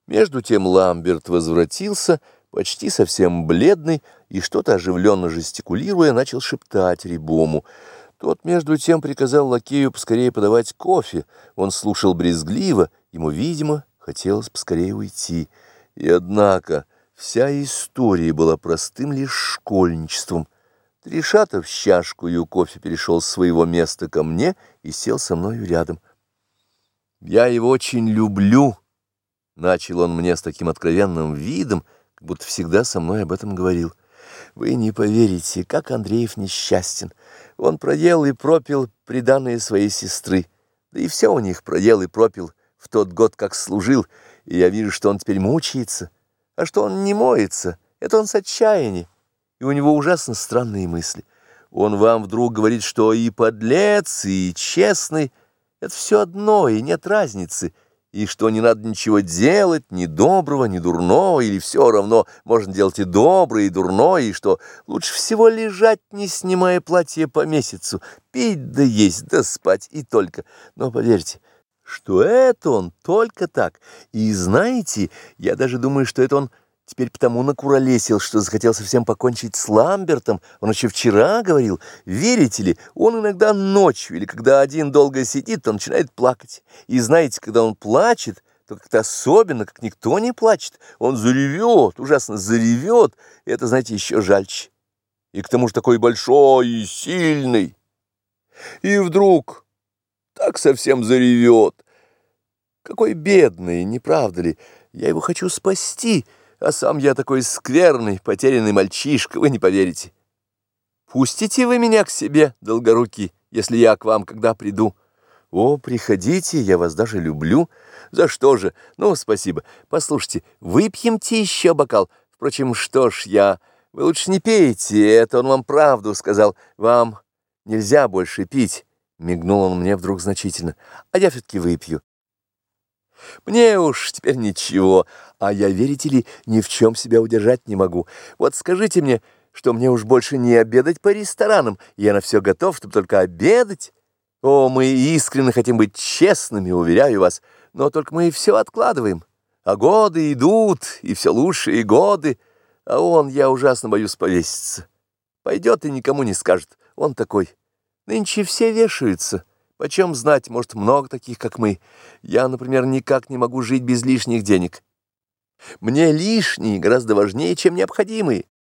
Между тем Ламберт возвратился, почти совсем бледный, и что-то оживленно жестикулируя, начал шептать Рябому. Тот, между тем, приказал лакею поскорее подавать кофе. Он слушал брезгливо, ему, видимо, хотелось поскорее уйти. И однако вся история была простым лишь школьничеством. Тришатов с чашкою кофе перешел с своего места ко мне и сел со мною рядом. «Я его очень люблю», — начал он мне с таким откровенным видом, как будто всегда со мной об этом говорил. «Вы не поверите, как Андреев несчастен. Он проел и пропил приданое своей сестры. Да и все у них проел и пропил в тот год, как служил, и я вижу, что он теперь мучается. А что он не моется, это он с отчаяния, и у него ужасно странные мысли. Он вам вдруг говорит, что и подлец, и честный — это все одно, и нет разницы, и что не надо ничего делать, ни доброго, ни дурного, или все равно можно делать и доброе, и дурное, и что лучше всего лежать, не снимая платье по месяцу, пить да есть, да спать, и только. Но поверьте, что это он только так. И знаете, я даже думаю, что это он теперь потому накуролесил, что захотел совсем покончить с Ламбертом. Он еще вчера говорил, верите ли, он иногда ночью или когда один долго сидит, то начинает плакать. И знаете, когда он плачет, то как-то особенно, как никто не плачет. Он заревет, ужасно заревет, и это, знаете, еще жальче. И к тому же такой большой и сильный. И вдруг так совсем заревет. Какой бедный, не правда ли? Я его хочу спасти, а сам я такой скверный, потерянный мальчишка, вы не поверите. Пустите вы меня к себе, Долгорукий, если я к вам когда приду. О, приходите, я вас даже люблю. За что же? Ну, спасибо. Послушайте, выпьемте еще бокал. Впрочем, что ж, вы лучше не пейте, это он вам правду сказал. Вам нельзя больше пить, мигнул он мне вдруг значительно, а я все-таки выпью. Мне уж теперь ничего, а я, верите ли, ни в чем себя удержать не могу. Вот скажите мне, что мне уж больше не обедать по ресторанам, я на все готов, чтобы только обедать. О, мы искренне хотим быть честными, уверяю вас, но только мы все откладываем. А годы идут, и все лучшие годы, а я ужасно боюсь повеситься. Пойдет и никому не скажет, он такой. Нынче все вешаются. Почем знать, может, много таких, как мы. Я, например, никак не могу жить без лишних денег. Мне лишние гораздо важнее, чем необходимые.